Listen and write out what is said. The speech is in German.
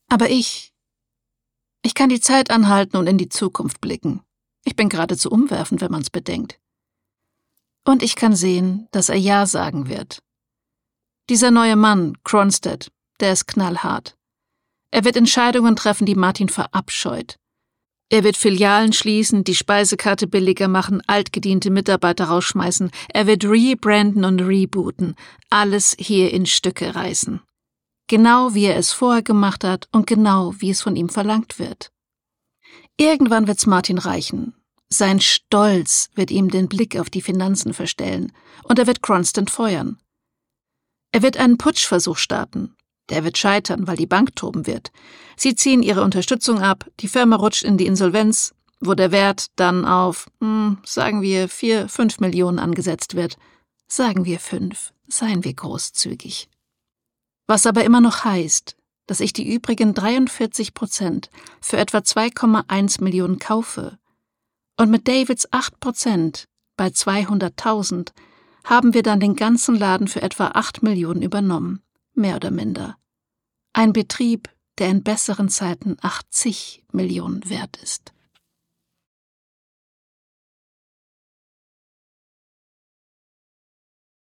Aber ich kann die Zeit anhalten und in die Zukunft blicken. Ich bin geradezu umwerfend, wenn man's bedenkt. Und ich kann sehen, dass er Ja sagen wird. Dieser neue Mann, Cronstedt, der ist knallhart. Er wird Entscheidungen treffen, die Martin verabscheut. Er wird Filialen schließen, die Speisekarte billiger machen, altgediente Mitarbeiter rausschmeißen. Er wird rebranden und rebooten, alles hier in Stücke reißen. Genau wie er es vorher gemacht hat und genau wie es von ihm verlangt wird. Irgendwann wird's Martin reichen. Sein Stolz wird ihm den Blick auf die Finanzen verstellen und er wird Cronstedt feuern. Er wird einen Putschversuch starten. Der wird scheitern, weil die Bank toben wird. Sie ziehen ihre Unterstützung ab, die Firma rutscht in die Insolvenz, wo der Wert dann auf, sagen wir 4-5 Millionen angesetzt wird. Sagen wir 5, seien wir großzügig. Was aber immer noch heißt, dass ich die übrigen 43% für etwa 2,1 Millionen kaufe. Und mit Davids 8% bei 200.000 haben wir dann den ganzen Laden für etwa 8 Millionen übernommen. Mehr oder minder. Ein Betrieb, der in besseren Zeiten 80 Millionen wert ist.